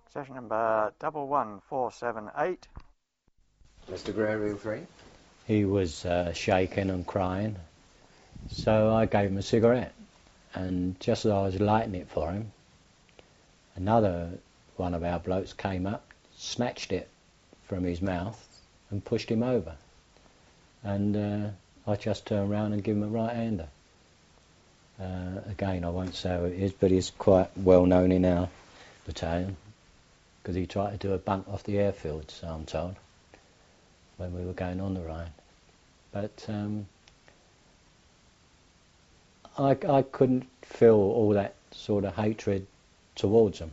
Session number 11478. Mr. Gray, reel 3. He was shaking and crying, so I gave him a cigarette, and just as I was lighting it for him, another one of our blokes came up, snatched it from his mouth and pushed him over, and I just turned around and gave him a right-hander. Again, I won't say who it is, but he's quite well known in our battalion because he tried to do a bunt off the airfield, so I'm told, when we were going on the Rhine. But I couldn't feel all that sort of hatred towards him.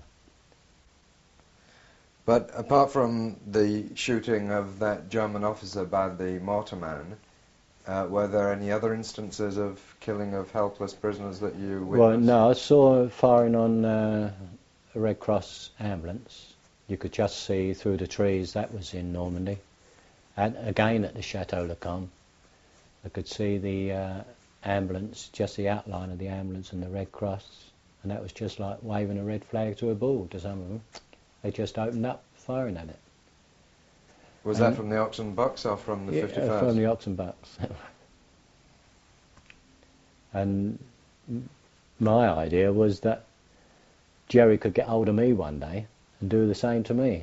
But apart from the shooting of that German officer by the mortarman, were there any other instances of killing of helpless prisoners that you witnessed? Well, no, I saw firing on a Red Cross ambulance. You could just see through the trees. That was in Normandy. Again at the Chateau Lecomte, I could see the ambulance, just the outline of the ambulance and the Red Cross, and that was just like waving a red flag to a bull to some of them. They just opened up firing at it. Was that from the Oxen Bucks or from the 51st? From the Oxen Bucks. And my idea was that Jerry could get hold of me one day and do the same to me.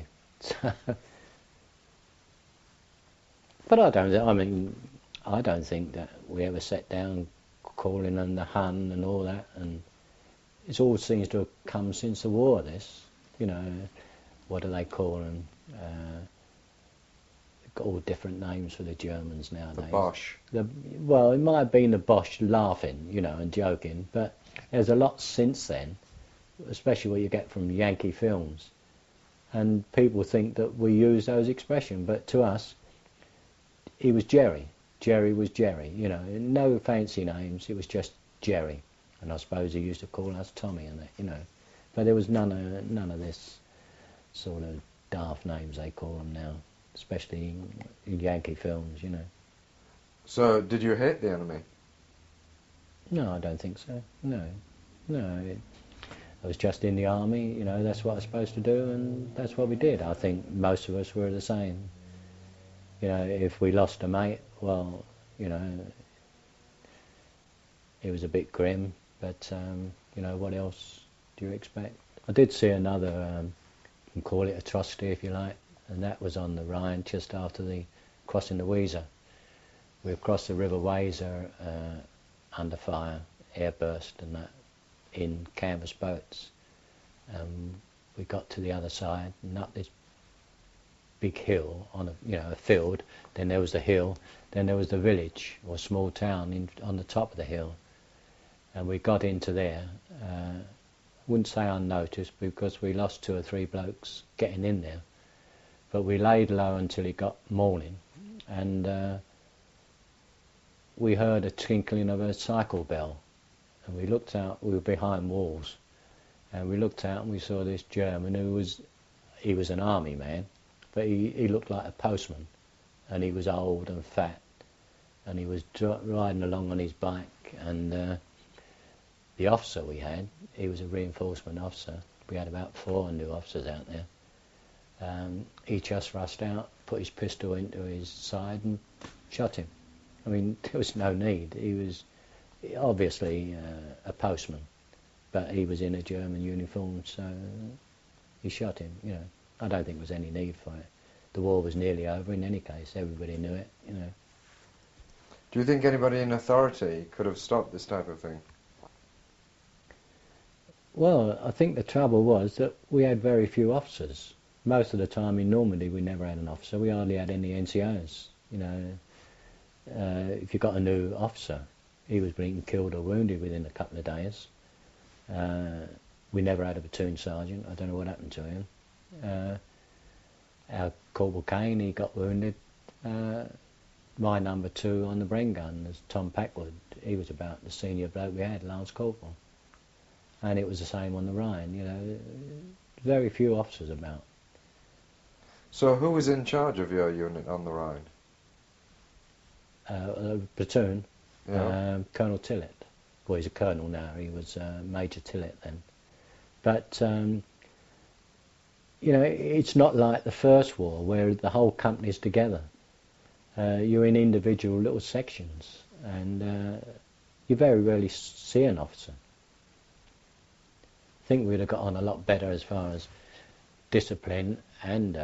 But I don't think that we ever sat down calling them the Hun and all that, and it all seems to have come since the war, this, what do they call them? Got all different names for the Germans nowadays. The Bosch. Well, it might have been the Bosch laughing, and joking, but there's a lot since then, especially what you get from Yankee films, and people think that we use those expressions, but to us, he was Jerry. Jerry was Jerry, no fancy names, it was just Jerry. And I suppose he used to call us Tommy and that, But there was none of this sort of daft names they call them now, especially in Yankee films, So, did you hate the enemy? No, I don't think so. No. I was just in the army, that's what I was supposed to do, and that's what we did. I think most of us were the same. If we lost a mate, well, it was a bit grim, but, what else do you expect? I did see another, you can call it atrocity if you like, and that was on the Rhine just after the crossing the Weser. We crossed the River Weser under fire, airburst and that, in canvas boats. We got to the other side and up this big hill on a field, then there was the hill, then there was the village or small town on the top of the hill, and we got into there, wouldn't say unnoticed because we lost 2 or 3 blokes getting in there, but we laid low until it got morning, and we heard a tinkling of a cycle bell, and we looked out. We were behind walls, and we looked out and we saw this German he was an army man, but he looked like a postman, and he was old and fat, and he was riding along on his bike, and the officer we had, he was a reinforcement officer. We had about 4 new officers out there. He just rushed out, put his pistol into his side and shot him. I mean, there was no need. He was obviously a postman, but he was in a German uniform, so he shot him, I don't think there was any need for it. The war was nearly over in any case. Everybody knew it, Do you think anybody in authority could have stopped this type of thing? Well, I think the trouble was that we had very few officers. Most of the time in Normandy we never had an officer. We hardly had any NCOs, if you got a new officer, he was being killed or wounded within a couple of days. We never had a platoon sergeant. I don't know what happened to him. Our Corporal Kane, he got wounded. My number 2 on the Bren gun was Tom Packwood. He was about the senior bloke we had, Lance Corporal. And it was the same on the Rhine, very few officers about. So who was in charge of your unit on the Rhine? Platoon, yeah. Colonel Tillett. Well, he's a colonel now. He was Major Tillett then. But you know, it's not like the First War where the whole company's together. You're in individual little sections, and you very rarely see an officer. I think we'd have got on a lot better as far as discipline and,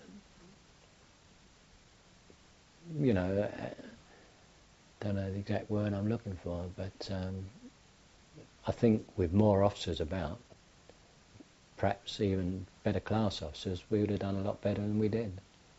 you know, don't know the exact word I'm looking for, but I think with more officers about, perhaps even better class officers, we would have done a lot better than we did.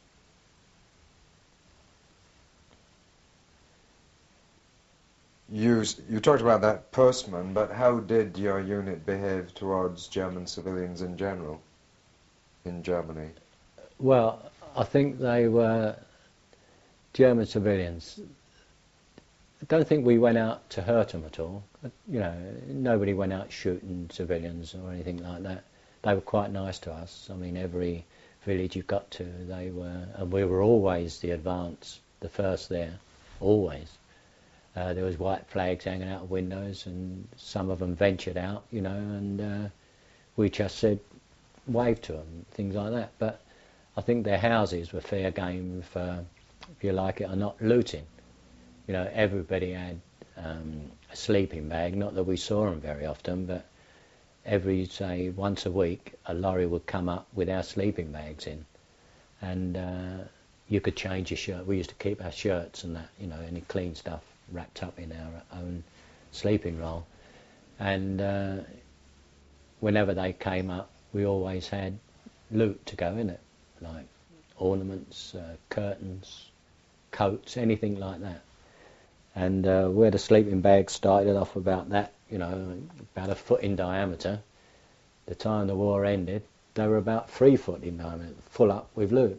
You talked about that postman, but how did your unit behave towards German civilians in general in Germany? Well, I think they were German civilians. I don't think we went out to hurt them at all. You know, nobody went out shooting civilians or anything like that. They were quite nice to us. I mean, every village you got to, they were, and we were always the advance, the first there, always. There was white flags hanging out of windows, and some of them ventured out, you know, and we just said, wave to them, things like that. But I think their houses were fair game for, if you like it or not, looting. You know, everybody had a sleeping bag, not that we saw them very often, but every, say, once a week, a lorry would come up with our sleeping bags in, and you could change your shirt. We used to keep our shirts and that, you know, any clean stuff wrapped up in our own sleeping roll. And whenever they came up, we always had loot to go in it, like ornaments, curtains, coats, anything like that. And where the sleeping bags started off about that, you know, about a foot in diameter, the time the war ended, they were about 3 foot in diameter, full up with loot.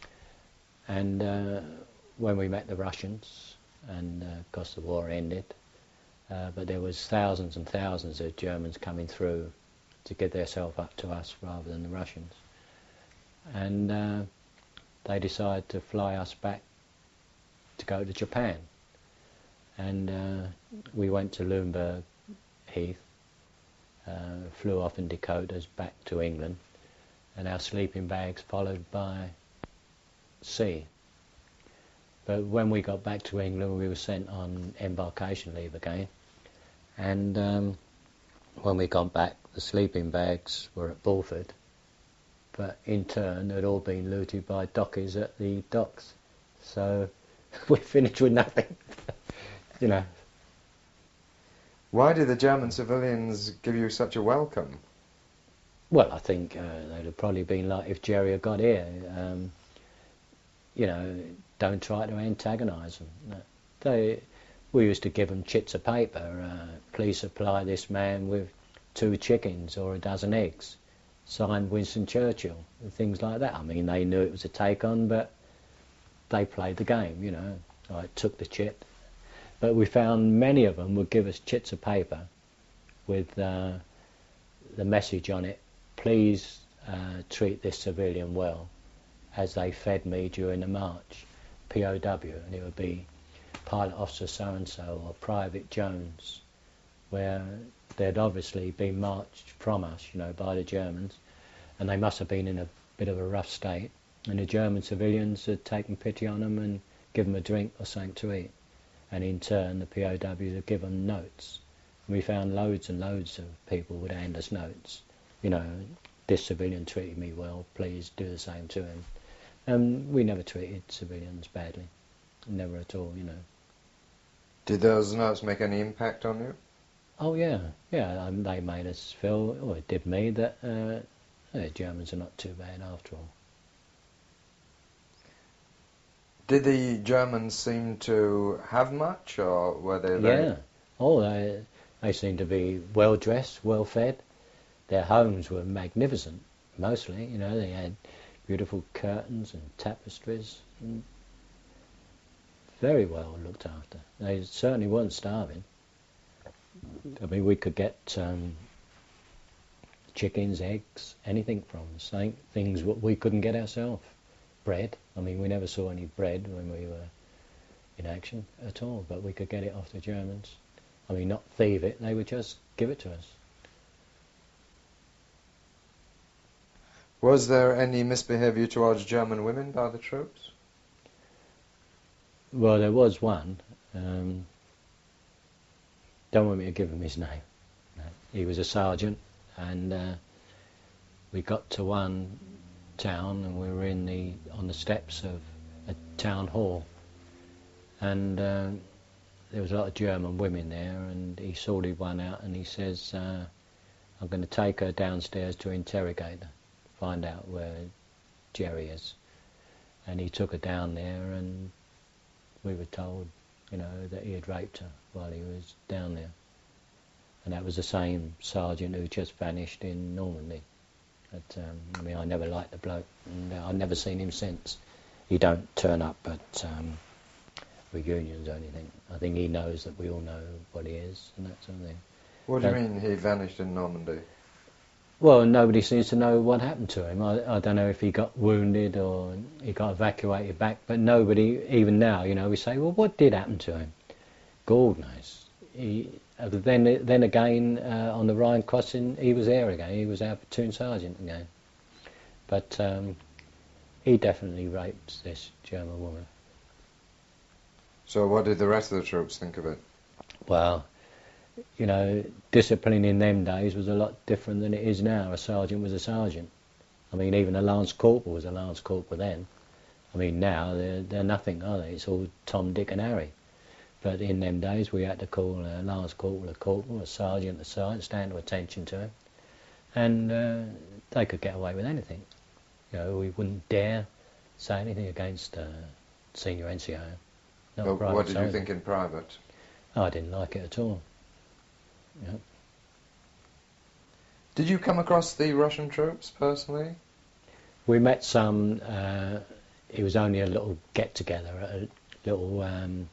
And when we met the Russians, and of course the war ended, but there was thousands and thousands of Germans coming through to give themselves up to us rather than the Russians. And they decided to fly us back to go to Japan. And we went to Lüneburg Heath, flew off in Dakotas back to England, and our sleeping bags followed by sea. But when we got back to England, we were sent on embarkation leave again. And when we got back, the sleeping bags were at Bulford, but in turn they'd all been looted by dockies at the docks. So we finished with nothing, you know. Why did the German civilians give you such a welcome? Well, I think they'd have probably been like if Jerry had got here. You know, don't try to antagonise them. We used to give them chits of paper. Please supply this man with 2 chickens or a dozen eggs. Signed Winston Churchill, and things like that. I mean, they knew it was a take-on, but they played the game, you know. I took the chit. But we found many of them would give us chits of paper with the message on it, please treat this civilian well, as they fed me during the march, POW, and it would be Pilot Officer so-and-so or Private Jones, where they'd obviously been marched from us, you know, by the Germans, and they must have been in a bit of a rough state, and the German civilians had taken pity on them and given them a drink or something to eat, and in turn the POWs had given them notes. And we found loads and loads of people would hand us notes, you know, this civilian treated me well, please do the same to him. And we never treated civilians badly, never at all, you know. Did those notes make any impact on you? Oh yeah, they made us feel, or it did me, that Germans are not too bad after all. Did the Germans seem to have much, or were they... Yeah, they seemed to be well dressed, well fed. Their homes were magnificent, mostly, you know, they had beautiful curtains and tapestries, and very well looked after. They certainly weren't starving. I mean, we could get chickens, eggs, anything from them, things we couldn't get ourselves. Bread, I mean, we never saw any bread when we were in action at all, but we could get it off the Germans. I mean, not thieve it, they would just give it to us. Was there any misbehaviour towards German women by the troops? Well, there was one. Don't want me to give him his name. No. He was a sergeant, and we got to one town, and we were on the steps of a town hall, and there was a lot of German women there, and he sorted one out, and he says, I'm going to take her downstairs to interrogate her, find out where Jerry is. And he took her down there, and we were told, that he had raped her while he was down there. And that was the same sergeant who just vanished in Normandy. But, I never liked the bloke, and I've never seen him since. He don't turn up at reunions or anything. I think he knows that we all know what he is, and that sort of thing. What do you mean he vanished in Normandy? Well, nobody seems to know what happened to him. I don't know if he got wounded or he got evacuated back, but nobody, even now, we say, well, what did happen to him? God knows. Then again, on the Rhine crossing, he was there again. He was our platoon sergeant again. But he definitely raped this German woman. So what did the rest of the troops think of it? Well, discipline in them days was a lot different than it is now. A sergeant was a sergeant. Even a lance corporal was a lance corporal then. Now they're nothing, are they? It's all Tom, Dick and Harry. But in them days we had to call a lance corporal, a sergeant, stand to attention to him. And they could get away with anything. We wouldn't dare say anything against senior NCO. What did you think in private? I didn't like it at all. Yeah. Did you come across the Russian troops personally? We met some. It was only a little get-together, a little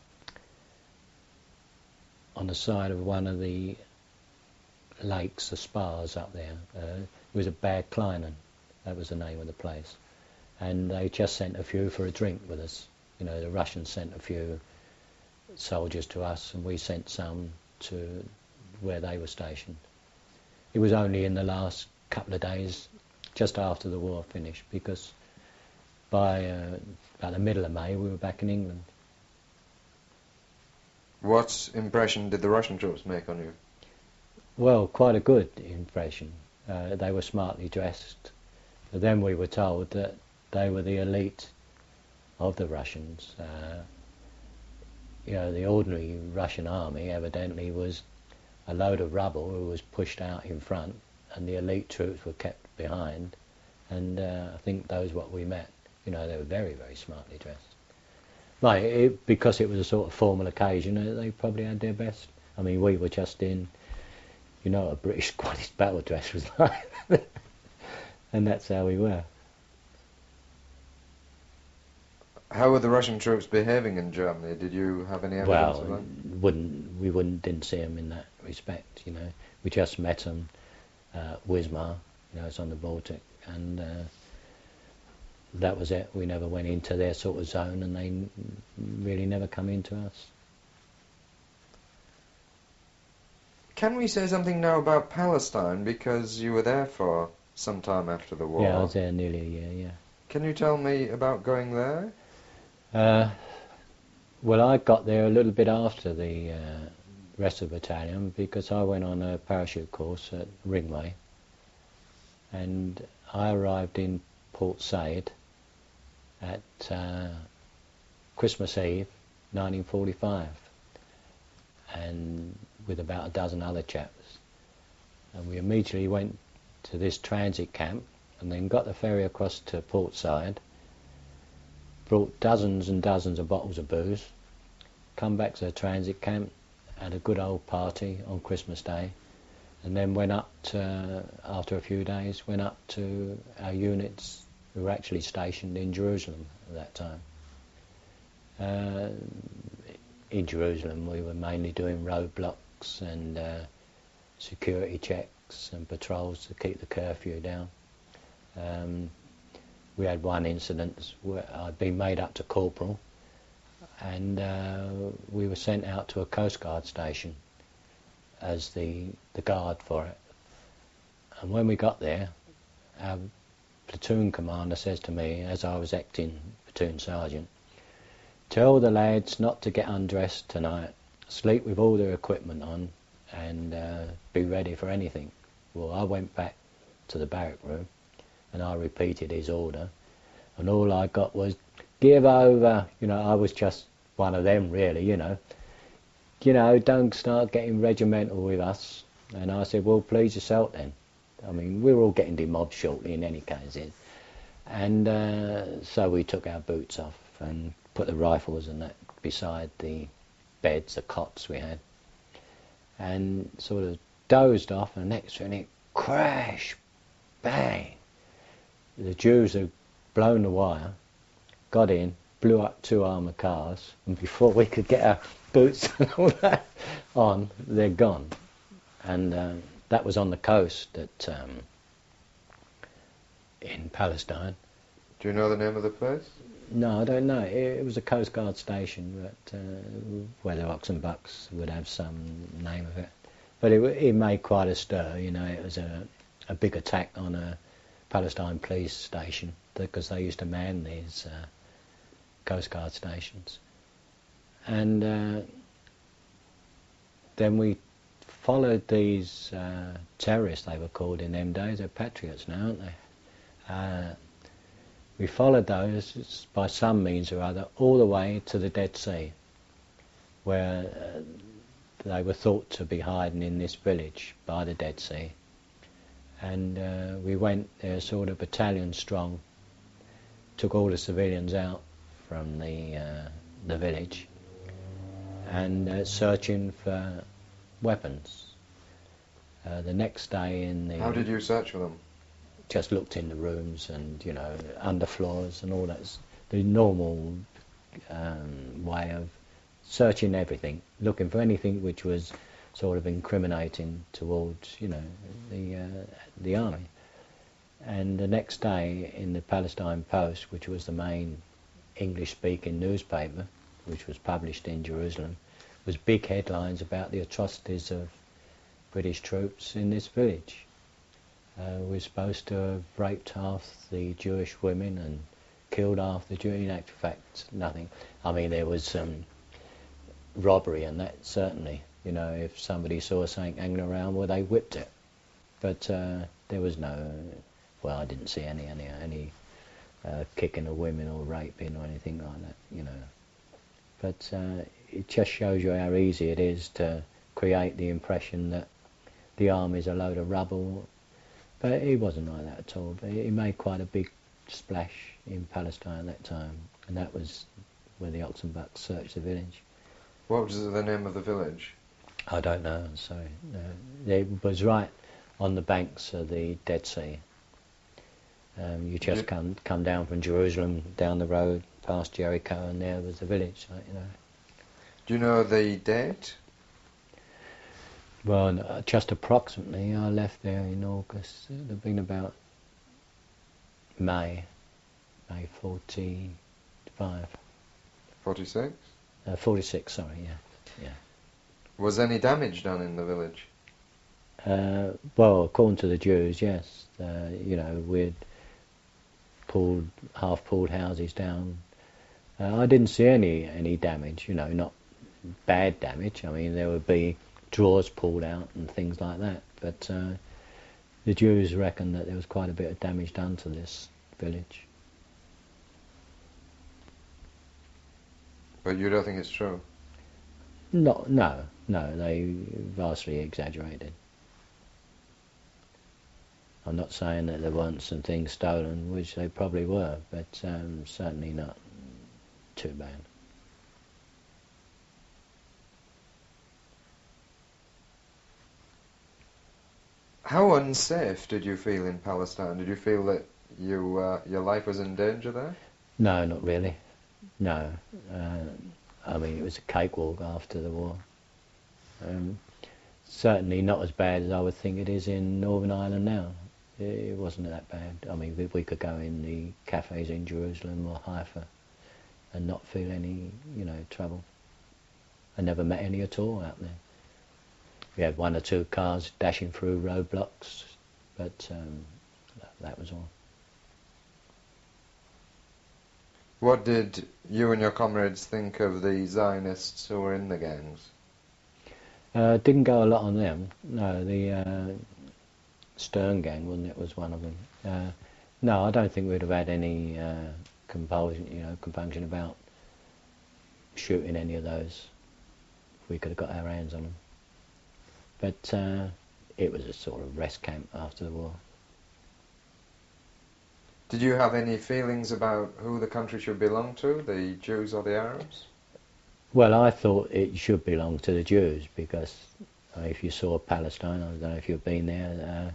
on the side of one of the lakes, the spas up there. It was a Bad Kleinen, that was the name of the place. And they just sent a few for a drink with us. The Russians sent a few soldiers to us, and we sent some to where they were stationed. It was only in the last couple of days, just after the war finished, because by about the middle of May we were back in England. What impression did the Russian troops make on you? Well, quite a good impression. They were smartly dressed. But then we were told that they were the elite of the Russians. The ordinary Russian army evidently was a load of rubble who was pushed out in front, and the elite troops were kept behind. And I think those what we met. They were very, very smartly dressed. Because it was a sort of formal occasion, they probably had their best. We were just in, a British Scottish battle dress was like, and that's how we were. How were the Russian troops behaving in Germany? Did you have any evidence of that? Didn't see them in that respect. We just met them, Wismar, it's on the Baltic, and that was it. We never went into their sort of zone, and they really never come into us. Can we say something now about Palestine, because you were there for some time after the war? Yeah, I was there nearly a year, yeah. Can you tell me about going there? Well, I got there a little bit after the rest of the battalion, because I went on a parachute course at Ringway, and I arrived in Port Said at Christmas Eve 1945, and with about a dozen other chaps, and we immediately went to this transit camp and then got the ferry across to Port Said, brought dozens and dozens of bottles of booze, come back to the transit camp, had a good old party on Christmas Day, and then went up to, after a few days, went up to our units who were actually stationed in Jerusalem at that time. In Jerusalem we were mainly doing roadblocks and security checks and patrols to keep the curfew down. We had one incident where I'd been made up to corporal, and we were sent out to a Coast Guard station as the guard for it. And when we got there, our platoon commander says to me, as I was acting platoon sergeant, "Tell the lads not to get undressed tonight, sleep with all their equipment on, and be ready for anything." Well, I went back to the barrack room and I repeated his order, and all I got was, "Give over." I was just one of them, really, "Don't start getting regimental with us." And I said, "Well, please yourself then. I mean, we're all getting demobbed shortly in any case." And so we took our boots off and put the rifles and that beside the beds, the cots we had, and sort of dozed off, and next minute, crash, bang. The Jews had blown the wire, got in, blew up 2 armoured cars, and before we could get our boots and all that on, they're gone. And that was on the coast in Palestine. Do you know the name of the place? No, I don't know. It was a Coast Guard station, but where the Ox and Bucks would have some name of it. But it made quite a stir. It was a big attack on a Palestine police station, because they used to man these Coast Guard stations. And then we followed these terrorists, they were called in them days. They're patriots now, aren't they? We followed those by some means or other all the way to the Dead Sea, where they were thought to be hiding in this village by the Dead Sea. And we went there sort of battalion strong, took all the civilians out from the village, and searching for weapons. The next day How did you search for them? Just looked in the rooms and, underfloors and all that. The normal way of searching everything, looking for anything which was sort of incriminating towards, the army. And the next day in the Palestine Post, which was the main English-speaking newspaper, which was published in Jerusalem, was big headlines about the atrocities of British troops in this village. We're supposed to have raped half the Jewish women and killed half the Jews. In actual fact, nothing. I mean, there was robbery and that, certainly. If somebody saw something hanging around, well, they whipped it. But there was no, well, I didn't see any kicking of women or raping or anything like that, But it just shows you how easy it is to create the impression that the army's a load of rubble. But it wasn't like that at all. But it made quite a big splash in Palestine at that time, and that was where the Ox and Bucks searched the village. What was the name of the village? I don't know, I'm sorry. It was right on the banks of the Dead Sea. You just come down from Jerusalem, down the road, past Jericho, and there was the village. Do you know the date? Well, just approximately. I left there in August. It would have been about May 45. 46? 46, sorry, yeah. Was any damage done in the village? Well, according to the Jews, yes. We'd half pulled houses down. I didn't see any damage, not bad damage. I mean, there would be drawers pulled out and things like that. But the Jews reckon that there was quite a bit of damage done to this village. But you don't think it's true? No, they vastly exaggerated. I'm not saying that there weren't some things stolen, which they probably were, but certainly not too bad. How unsafe did you feel in Palestine? Did you feel that your life was in danger there? No, not really. No. I mean, it was a cakewalk after the war. Certainly not as bad as I would think it is in Northern Ireland now. It wasn't that bad. I mean, we could go in the cafes in Jerusalem or Haifa and not feel any, trouble. I never met any at all out there. We had 1 or 2 cars dashing through roadblocks, but that was all. What did you and your comrades think of the Zionists who were in the gangs? Didn't go a lot on them. No, the Stern gang, wasn't it, was one of them. No, I don't think we'd have had any compunction about shooting any of those if we could have got our hands on them. But it was a sort of rest camp after the war. Did you have any feelings about who the country should belong to, the Jews or the Arabs? Well, I thought it should belong to the Jews because if you saw Palestine, I don't know if you've been there,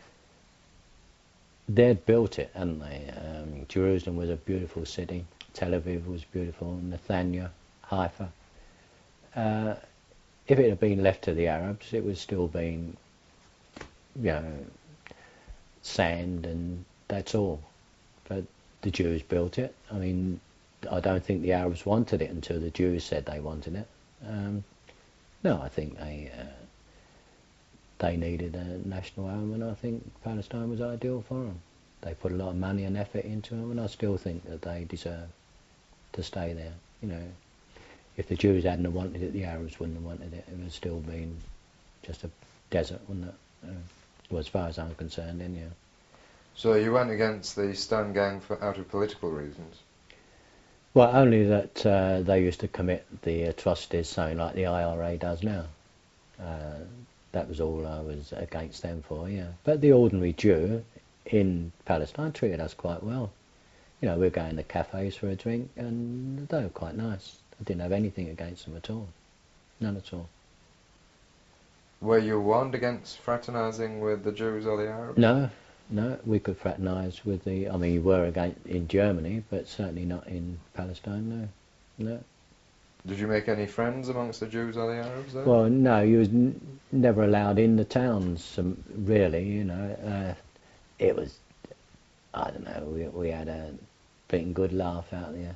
they'd built it, hadn't they? Jerusalem was a beautiful city, Tel Aviv was beautiful, Netanya, Haifa. If it had been left to the Arabs, it would still been, sand and that's all. But the Jews built it. I mean, I don't think the Arabs wanted it until the Jews said they wanted it. No, I think they needed a national home, and I think Palestine was ideal for them. They put a lot of money and effort into them, and I still think that they deserve to stay there. If the Jews hadn't wanted it, the Arabs wouldn't have wanted it. It would have still been just a desert, wouldn't it? Well, as far as I'm concerned, anyhow. So you went against the Stern gang out of political reasons? Well, only that they used to commit the atrocities, something like the IRA does now. That was all I was against them for, yeah. But the ordinary Jew in Palestine treated us quite well. We'd go in the cafes for a drink, and they were quite nice. I didn't have anything against them at all. None at all. Were you warned against fraternising with the Jews or the Arabs? No, we could fraternise with you were against in Germany, but certainly not in Palestine, no. Did you make any friends amongst the Jews or the Arabs there? Well, no, you was never allowed in the towns, really, It was, I don't know, we had a pretty good laugh out there.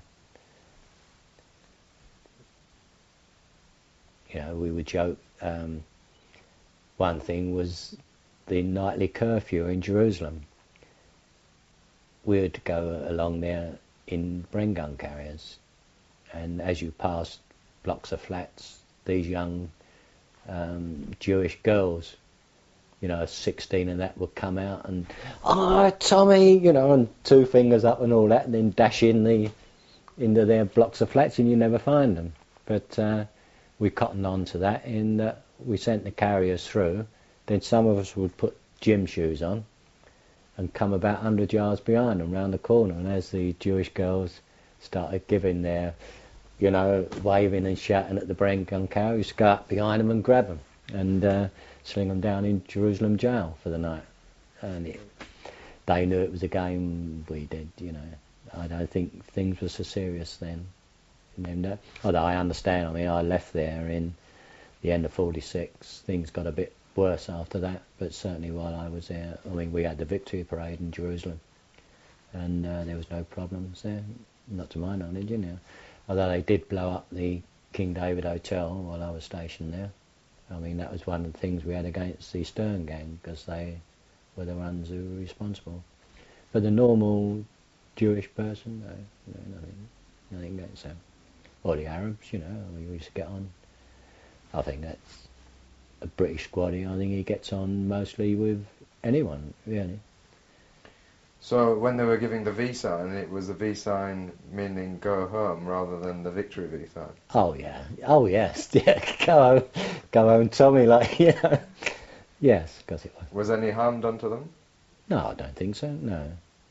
We would joke. One thing was the nightly curfew in Jerusalem. We would go along there in Bren gun carriers, and as you passed blocks of flats, these young Jewish girls, 16 and that, would come out and, Tommy, and two fingers up and all that, and then dash into their blocks of flats, and you never find them. But we cottoned on to that, in that we sent the carriers through. Then some of us would put gym shoes on and come about 100 yards behind them round the corner, and as the Jewish girls started giving their, waving and shouting at the Bren gun carrier, we go up behind them and grab them and sling them down in Jerusalem jail for the night. And they knew it was a game we did, I don't think things were so serious then. Although I understand, I left there in the end of 46. Things got a bit worse after that, but certainly while I was there, we had the victory parade in Jerusalem, and there was no problems there, not to my knowledge, Although they did blow up the King David Hotel while I was stationed there. That was one of the things we had against the Stern gang, because they were the ones who were responsible. But the normal Jewish person, no, nothing against them. Or the Arabs, we used to get on. I think that's a British squaddy. I think he gets on mostly with anyone, really. So when they were giving the V sign, it was the V sign meaning go home rather than the victory V sign? Oh yes, yeah, go home, Tommy, yes, because it was. Was any harm done to them? No, I don't think so, no,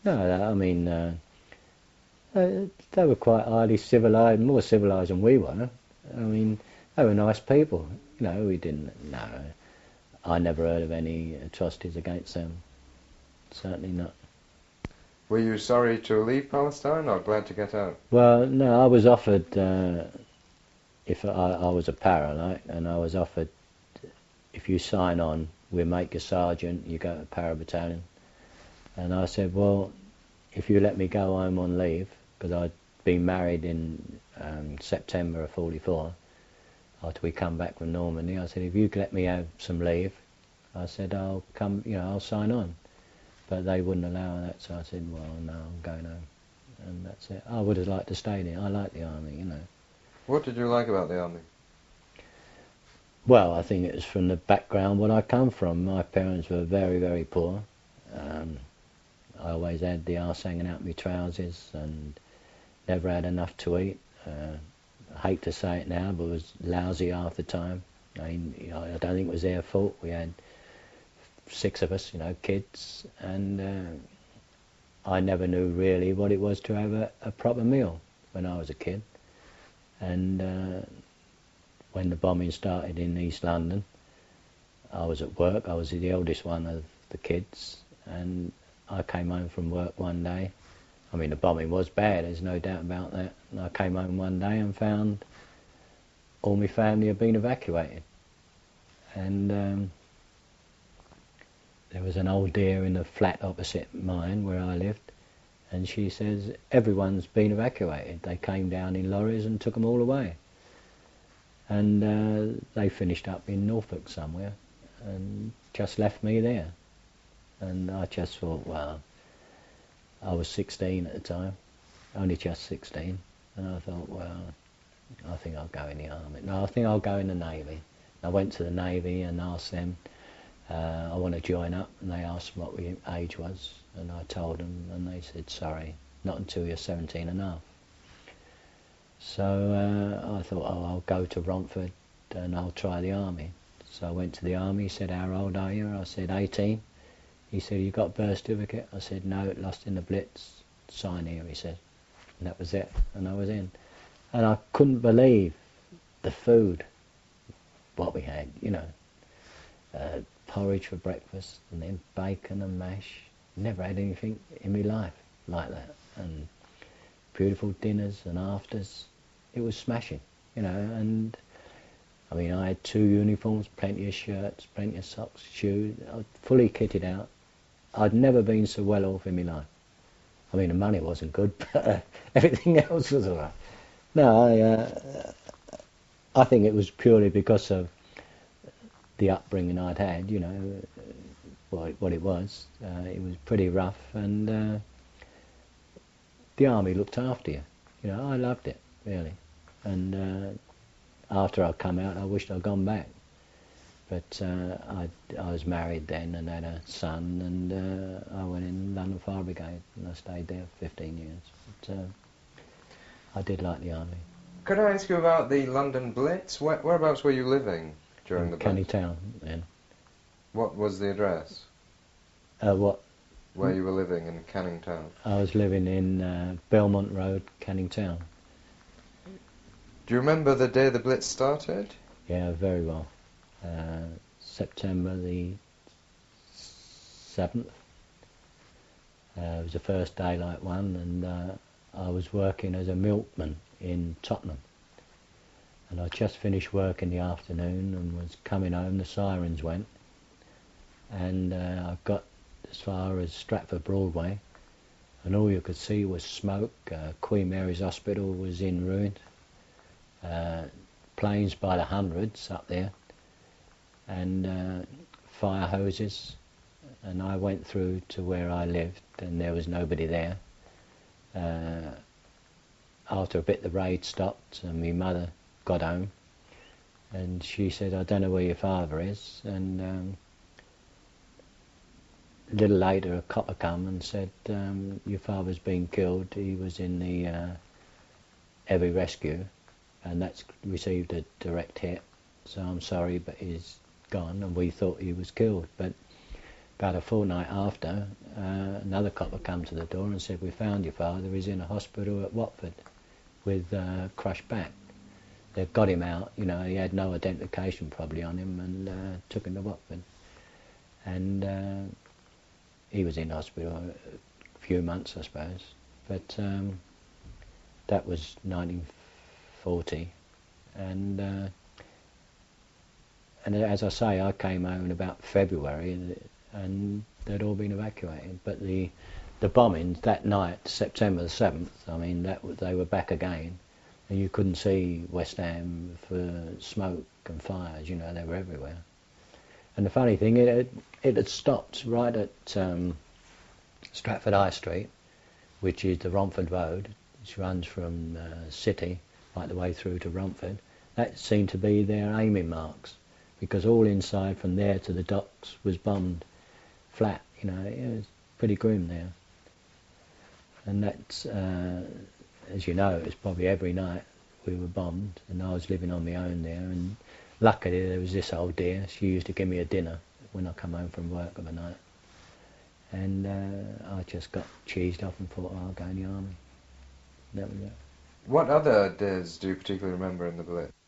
they were quite highly civilised, more civilised than we were. They were nice people, we didn't, I never heard of any atrocities against them, certainly not. Were you sorry to leave Palestine or glad to get out? Well, no, I was offered, if I was a para, and I was offered, if you sign on, we'll make you sergeant, you go to para battalion. And I said, well, if you let me go home on leave, because I'd been married in September of 44, after we come back from Normandy, I said, if you let me have some leave, I said, I'll come, I'll sign on. But they wouldn't allow that, so I said, well, no, I'm going home. and that's it. I would have liked to stay there. I like the army, you know. What did you like about the army? Well, I think it was from the background where I come from. My parents were very, very poor. I always had the arse hanging out my trousers and never had enough to eat. I hate to say it now, but it was lousy half the time. I mean, you know, I don't think it was their fault. We had 6 of us, you know, kids, and I never knew really what it was to have a proper meal when I was a kid. And when the bombing started in East London, I was at work. I was the eldest one of the kids, and I came home from work one day. I mean, the bombing was bad, there's no doubt about that. And I came home one day and found all my family had been evacuated. And there was an old dear in the flat opposite mine where I lived, and she says, everyone's been evacuated. They came down in lorries and took them all away. And they finished up in Norfolk somewhere and just left me there. And I just thought, well, I was 16 at the time, only just 16, and I thought, well, I think I'll go in the army. No, I think I'll go in the Navy. I went to the Navy and asked them, I want to join up, and they asked what my age was, and I told them, and they said, sorry, not until you're 17 and a half. So I thought, oh, I'll go to Romford and I'll try the army. So I went to the army. He said, how old are you? I said, 18. He said, you got a birth certificate? I said, no, lost in the Blitz. Sign here, he said. And that was it, and I was in. And I couldn't believe the food, what we had, you know. Porridge for breakfast, and then bacon and mash. Never had anything in my life like that. And beautiful dinners and afters. It was smashing, you know. And I mean, I had 2 uniforms, plenty of shirts, plenty of socks, shoes. I was fully kitted out. I'd never been so well off in my life. I mean, the money wasn't good, but everything else was all right. No, I think it was purely because of the upbringing I'd had, you know, what it was. It was pretty rough, and the army looked after you. You know, I loved it, really. And after I come out, I wished I'd gone back. But I was married then and had a son, and I went in London Fire Brigade, and I stayed there for 15 years. But I did like the army. Could I ask you about the London Blitz? Whereabouts were you living during the Blitz? Canning Town, then. What was the address? What? Where you were living in Canning Town? I was living in Belmont Road, Canning Town. Do you remember the day the Blitz started? Yeah, very well. September the 7th. It was the first daylight one, and I was working as a milkman in Tottenham. And I just finished work in the afternoon and was coming home. The sirens went, and I got as far as Stratford Broadway, and all you could see was smoke. Queen Mary's Hospital was in ruins. Planes by the hundreds up there, and fire hoses. And I went through to where I lived, and there was nobody there. After a bit the raid stopped, and my mother got home, and she said, I don't know where your father is. And a little later a copper come and said, your father's been killed. He was in the heavy rescue, and that's received a direct hit, so I'm sorry, but he's gone. And we thought he was killed. But about a fortnight after, another copper come to the door and said, we found your father. He's in a hospital at Watford with crushed back. They've got him out, you know, he had no identification probably on him, and took him to Watford. And he was in hospital a few months, I suppose. But that was 1940. And as I say, I came home in about February, and they'd all been evacuated. But the bombings that night, September the 7th, I mean, they were back again, and you couldn't see West Ham for smoke and fires, you know, they were everywhere. And the funny thing, it had stopped right at Stratford High Street, which is the Romford Road, which runs from City right the way through to Romford. That seemed to be their aiming marks, because all inside from there to the docks was bombed flat. You know, it was pretty grim there. And that's, as you know, it was probably every night we were bombed, and I was living on my own there, and luckily there was this old dear. She used to give me a dinner when I come home from work of a night, and I just got cheesed off and thought, oh, I'll go in the army. That was it. What other days do you particularly remember in the Blitz?